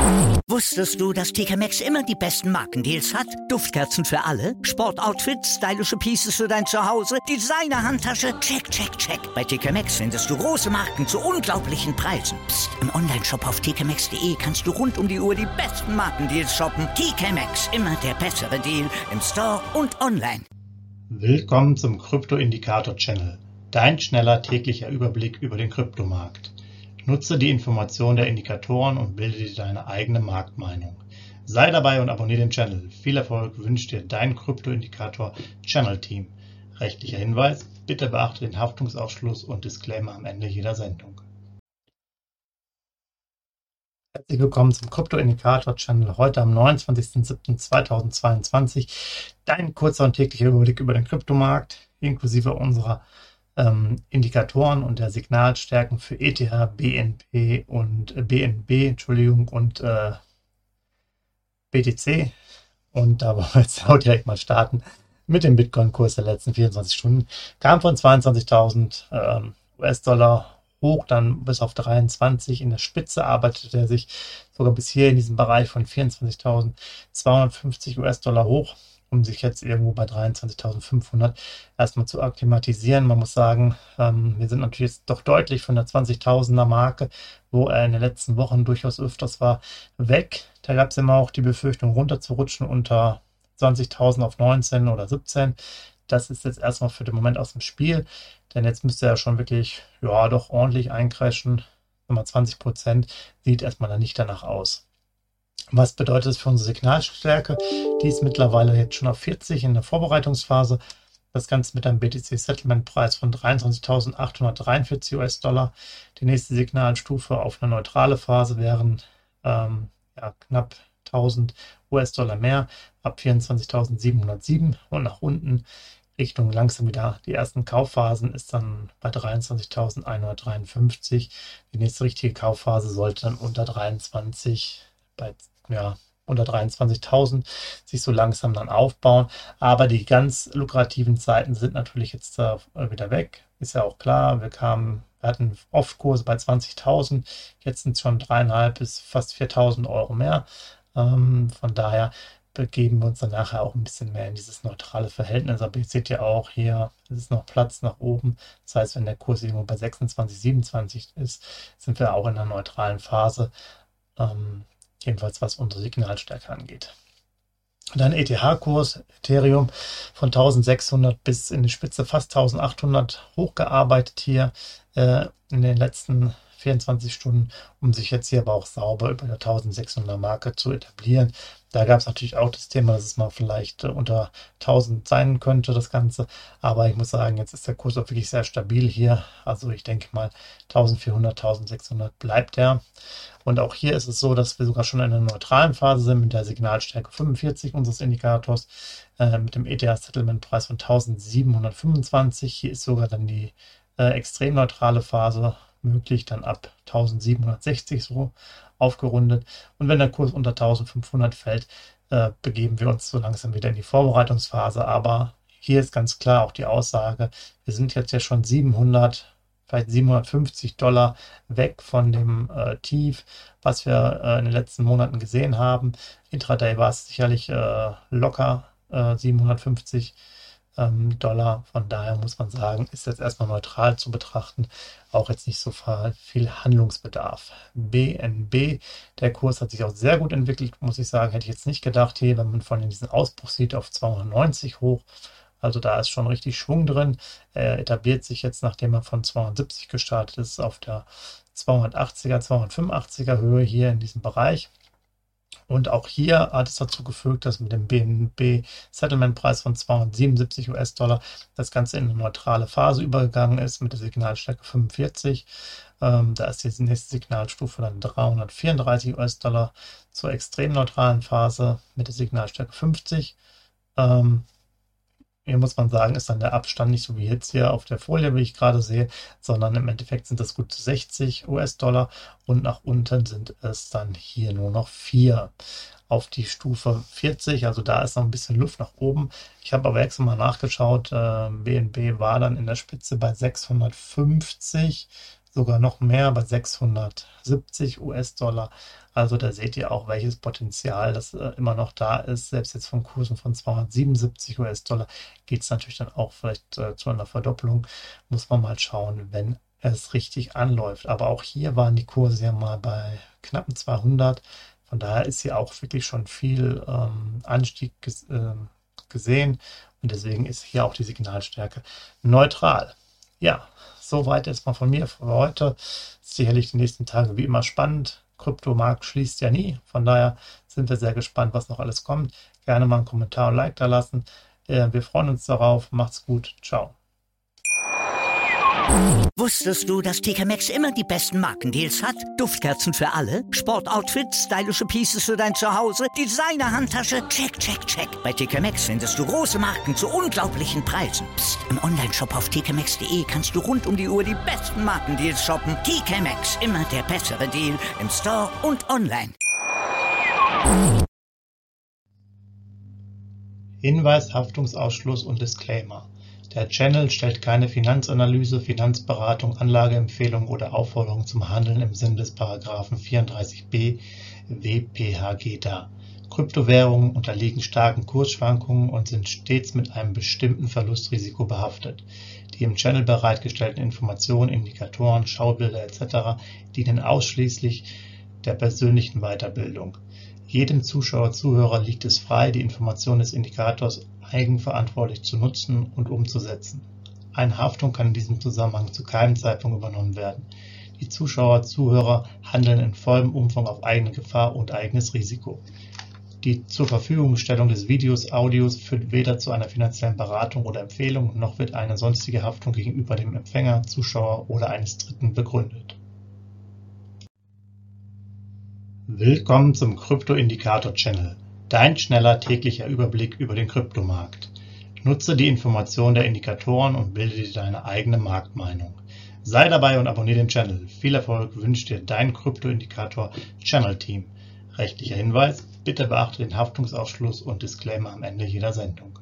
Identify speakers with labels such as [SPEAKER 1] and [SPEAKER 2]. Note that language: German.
[SPEAKER 1] Wusstest du, dass TK Maxx immer die besten Markendeals hat? Duftkerzen für alle, Sportoutfits, stylische Pieces für dein Zuhause, Designer-Handtasche, check, check, check. Bei TK Maxx findest du große Marken zu unglaublichen Preisen. Psst. Im Onlineshop auf tkmaxx.de kannst du rund um die Uhr die besten Markendeals shoppen. TK Maxx, immer der bessere Deal im Store und online.
[SPEAKER 2] Willkommen zum Krypto-Indikator-Channel, dein schneller täglicher Überblick über den Kryptomarkt. Nutze die Informationen der Indikatoren und bilde dir deine eigene Marktmeinung. Sei dabei und abonniere den Channel. Viel Erfolg wünscht dir dein Krypto-Indikator-Channel-Team. Rechtlicher Hinweis: Bitte beachte den Haftungsausschluss und Disclaimer am Ende jeder Sendung. Herzlich willkommen zum Krypto-Indikator-Channel. Heute am 29.07.2022. Dein kurzer und täglicher Überblick über den Kryptomarkt, inklusive unserer Indikatoren und der Signalstärken für ETH, BNB und BTC. Und da wollen wir jetzt auch direkt mal starten mit dem Bitcoin-Kurs der letzten 24 Stunden. Kam von 22.000 US-Dollar hoch, dann bis auf 23. In der Spitze arbeitete er sich sogar bis hier in diesem Bereich von 24.250 US-Dollar hoch, um sich jetzt irgendwo bei 23.500 erstmal zu akklimatisieren. Man muss sagen, wir sind natürlich jetzt doch deutlich von der 20.000er Marke, wo er in den letzten Wochen durchaus öfters war, weg. Da gab es immer auch die Befürchtung, runterzurutschen unter 20.000 auf 19 oder 17. Das ist jetzt erstmal für den Moment aus dem Spiel, denn jetzt müsste er schon wirklich, ja, doch ordentlich eincrashen. 20% sieht erstmal dann nicht danach aus. Was bedeutet das für unsere Signalstärke? Die ist mittlerweile jetzt schon auf 40 in der Vorbereitungsphase. Das Ganze mit einem BTC-Settlement-Preis von 23.843 US-Dollar. Die nächste Signalstufe auf eine neutrale Phase wären knapp 1.000 US-Dollar mehr, ab 24.707 und nach unten Richtung langsam wieder die ersten Kaufphasen ist dann bei 23.153. Die nächste richtige Kaufphase sollte dann unter 23.000 sich so langsam dann aufbauen. Aber die ganz lukrativen Zeiten sind natürlich jetzt wieder weg. Ist ja auch klar, wir hatten Off-Kurse bei 20.000, jetzt sind es schon 3.500 bis fast 4.000 Euro mehr. Von daher begeben wir uns dann nachher auch ein bisschen mehr in dieses neutrale Verhältnis. Aber ihr seht ja auch hier, es ist noch Platz nach oben. Das heißt, wenn der Kurs irgendwo bei 26, 27 ist, sind wir auch in einer neutralen Phase. Jedenfalls was unsere Signalstärke angeht. Dann ETH-Kurs, Ethereum von 1.600 bis in die Spitze fast 1.800 hochgearbeitet hier in den letzten 24 Stunden, um sich jetzt hier aber auch sauber über der 1.600er Marke zu etablieren. Da gab es natürlich auch das Thema, dass es mal vielleicht unter 1.000 sein könnte, das Ganze. Aber ich muss sagen, jetzt ist der Kurs auch wirklich sehr stabil hier. Also ich denke mal 1.400, 1.600 bleibt er. Und auch hier ist es so, dass wir sogar schon in einer neutralen Phase sind mit der Signalstärke 45 unseres Indikators, mit dem ETH-Settlement-Preis von 1.725. Hier ist sogar dann die extrem neutrale Phase möglich, dann ab 1.760 so aufgerundet. Und wenn der Kurs unter 1.500 fällt, begeben wir uns so langsam wieder in die Vorbereitungsphase. Aber hier ist ganz klar auch die Aussage, wir sind jetzt ja schon 700, vielleicht 750 Dollar weg von dem Tief, was wir in den letzten Monaten gesehen haben. Intraday war es sicherlich locker 750 Dollar. Von daher muss man sagen, ist jetzt erstmal neutral zu betrachten, auch jetzt nicht so viel Handlungsbedarf. BNB, der Kurs hat sich auch sehr gut entwickelt, muss ich sagen, hätte ich jetzt nicht gedacht, hier, wenn man von diesen Ausbruch sieht, auf 290 hoch. Also da ist schon richtig Schwung drin. Er etabliert sich jetzt, nachdem er von 270 gestartet ist, auf der 280er, 285er Höhe hier in diesem Bereich. Und auch hier hat es dazu gefügt, dass mit dem BNB-Settlement-Preis von 277 US-Dollar das Ganze in eine neutrale Phase übergegangen ist mit der Signalstärke 45. Da ist die nächste Signalstufe dann 334 US-Dollar zur extrem neutralen Phase mit der Signalstärke 50. Hier muss man sagen, ist dann der Abstand nicht so wie jetzt hier auf der Folie, wie ich gerade sehe, sondern im Endeffekt sind das gut 60 US-Dollar und nach unten sind es dann hier nur noch 4 auf die Stufe 40. Also da ist noch ein bisschen Luft nach oben. Ich habe aber extra mal nachgeschaut. BNB war dann in der Spitze bei 650. sogar noch mehr bei 670 US-Dollar. Also da seht ihr auch, welches Potenzial das immer noch da ist. Selbst jetzt von Kursen von 277 US-Dollar geht es natürlich dann auch vielleicht zu einer Verdopplung. Muss man mal schauen, wenn es richtig anläuft. Aber auch hier waren die Kurse ja mal bei knappen 200. Von daher ist hier auch wirklich schon viel Anstieg gesehen. Und deswegen ist hier auch die Signalstärke neutral. Ja, soweit erstmal von mir für heute. Sicherlich die nächsten Tage wie immer spannend. Kryptomarkt schließt ja nie. Von daher sind wir sehr gespannt, was noch alles kommt. Gerne mal einen Kommentar und Like da lassen. Wir freuen uns darauf. Macht's gut. Ciao.
[SPEAKER 1] Wusstest du, dass TK Maxx immer die besten Markendeals hat? Duftkerzen für alle, Sportoutfits, stylische Pieces für dein Zuhause, Designer-Handtasche, check, check, check. Bei TK Maxx findest du große Marken zu unglaublichen Preisen. Psst. Im Onlineshop auf tkmaxx.de kannst du rund um die Uhr die besten Markendeals shoppen. TK Maxx, immer der bessere Deal im Store und online.
[SPEAKER 2] Hinweis, Haftungsausschluss und Disclaimer. Der Channel stellt keine Finanzanalyse, Finanzberatung, Anlageempfehlung oder Aufforderung zum Handeln im Sinne des Paragraphen 34b WPHG dar. Kryptowährungen unterliegen starken Kursschwankungen und sind stets mit einem bestimmten Verlustrisiko behaftet. Die im Channel bereitgestellten Informationen, Indikatoren, Schaubilder etc. dienen ausschließlich der persönlichen Weiterbildung. Jedem Zuschauer/Zuhörer liegt es frei, die Information des Indikators eigenverantwortlich zu nutzen und umzusetzen. Eine Haftung kann in diesem Zusammenhang zu keinem Zeitpunkt übernommen werden. Die Zuschauer/Zuhörer handeln in vollem Umfang auf eigene Gefahr und eigenes Risiko. Die Zurverfügungstellung des Videos, Audios führt weder zu einer finanziellen Beratung oder Empfehlung, noch wird eine sonstige Haftung gegenüber dem Empfänger, Zuschauer oder eines Dritten begründet. Willkommen zum Krypto-Indikator-Channel, dein schneller täglicher Überblick über den Kryptomarkt. Nutze die Informationen der Indikatoren und bilde dir deine eigene Marktmeinung. Sei dabei und abonniere den Channel. Viel Erfolg wünscht dir dein Krypto-Indikator-Channel-Team. Rechtlicher Hinweis: Bitte beachte den Haftungsausschluss und Disclaimer am Ende jeder Sendung.